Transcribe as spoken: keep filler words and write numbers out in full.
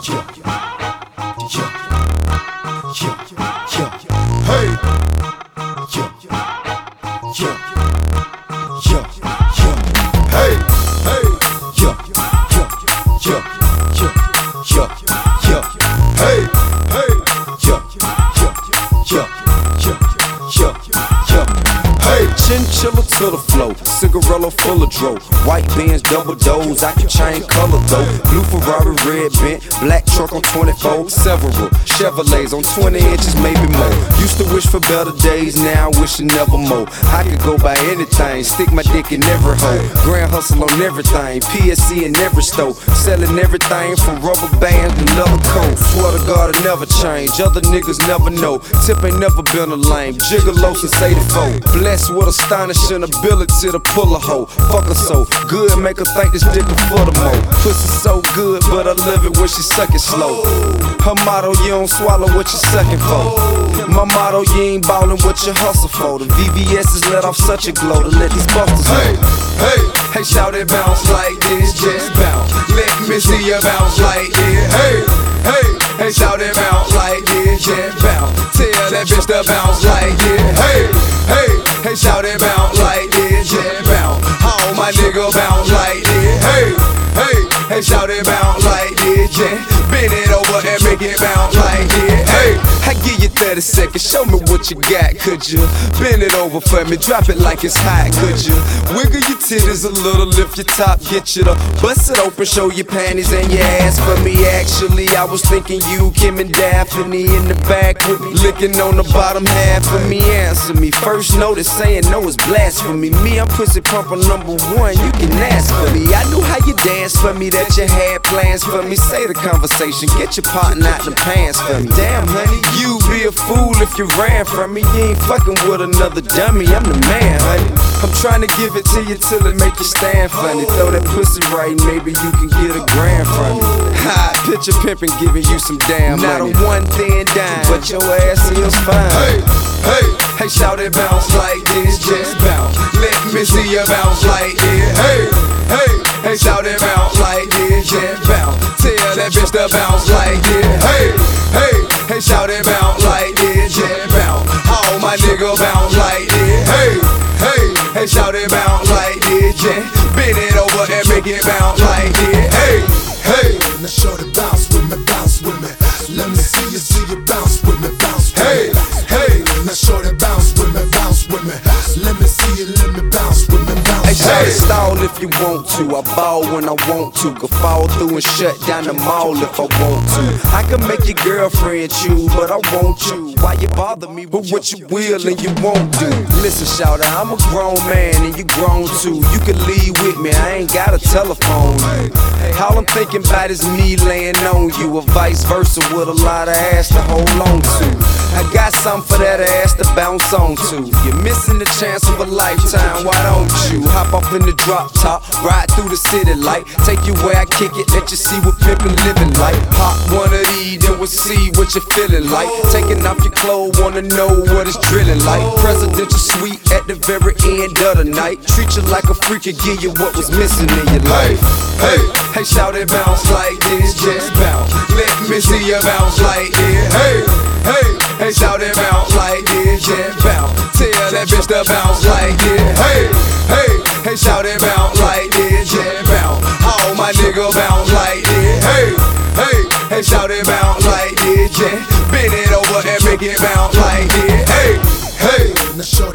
yeah, yeah, yeah, yeah, hey, yeah, yeah, yeah, yeah, hey, hey, yeah, yeah, yeah, yeah, yeah, yeah, hey, hey, yeah, yeah, yeah, yeah, yeah, yeah, hey. Chinchilla to the flow, cigarello full of dro. White Benz, double doors, I can change color though. Blue Ferrari, red bent, black truck on twenty-four. Several Chevrolets on twenty inches, maybe more. Used to wish for better days, now I wish never more. I could go buy anything, stick my dick in every hole. Grand hustle on everything, P S C in every store. Selling everything from rubber bands to leather coats. Swear to God I never change, other niggas never know. Tip ain't never been a lame, gigolo since eighty-four. Blessed with astonishing ability to pull a hoe. Fuck her so good, make her think this dick a foot or more. Pussy so good, but I love it when she suck it slow. Her motto, you don't swallow what you sucking for. My motto, you ain't ballin' what you hustle for. The V V S is let off such a glow to let these busters know. Hey, hey, hey, shout it bounce like this, just bounce. Let me see you bounce like this. Hey, hey, hey, shout it bounce like this, just bounce. Tell that bitch to bounce like this. Hey, hey, hey, shout it bounce like this, just bounce. All my nigga bounce like this. Hey, hey, hey, shout it bounce like this, just bend it over and make it bounce like this. Hey, I give you thirty seconds, show me what you got, could you? Bend it over for me, drop it like it's hot, could you? Wiggle your titties a little, lift your top, get you to bust it open, show your panties and your ass for me. Actually, I was thinking you, Kim and Daphne in the back with me, licking on the bottom half of me. Answer me, first notice saying no is blasphemy. Me, I'm pussy pumper number one, you can ask for me. I knew how you dance for me, that you had plans for me. Say the conversation, get your partner out the pants for me. Damn, honey, you be a fool if you ran from me. You ain't fucking with another dummy, I'm the man, honey. I'm trying to give it to you till it make you stand funny. Throw that pussy right, maybe you can get a grand from me. Ha, picture pimpin' giving you some damn money. Not a one thin dime, but your ass is fine. Hey, hey, hey, shout it bounce like this, just bounce. Let me see you bounce like this. Hey, hey, hey, shout it bounce like this, just bounce. Tell that bitch to bounce like this. Hey, hey, hey, shout it bounce like this, just bounce. All my nigga bounce like this. Hey, hey, hey, shout it bounce like this, just bend it over and make it bounce like this. Hey, hey, now show it bounce with me, bounce with me. Let me see you, see you bounce with me, bounce with hey, me. hey, now show it bounce with me, bounce with me. Let me see you, let me bounce with me, bounce. hey, shout it stall if you want to. I ball when I want to. Could fall through and shut down the mall if I want to. I can make your girlfriend chew, but I won't you. Why you bother me with what you will and you won't do? Listen, shouter, I'm a grown man and you grown too. You can leave with me, I ain't got a telephone. All I'm thinking about is me laying on you, or vice versa with a lot of ass to hold on to. I got something for that ass to bounce on to. You're missing the chance of a lifetime, why don't you? Hop up in the drop top, ride through the city light. Take you where I kick it, let you see what pimpin' living like. Pop one of these, then we'll see what you're feeling like. Taking off your clothes, wanna know what it's drilling like. Presidential suite at the very end of the night. Treat you like a freak and give you what was missing in your life. Hey, hey, shout it bounce like this, just bounce. Let me see you bounce like this. Hey, hey, hey, shout it bounce like this, just bounce. Tell that bitch to bounce like this. Hey, hey, hey, shout it bounce like this, just bounce. All my nigga bounce like this. Hey, hey, hey, shout it bounce like this, just bend it over and make it bounce like this. Hey, hey, now show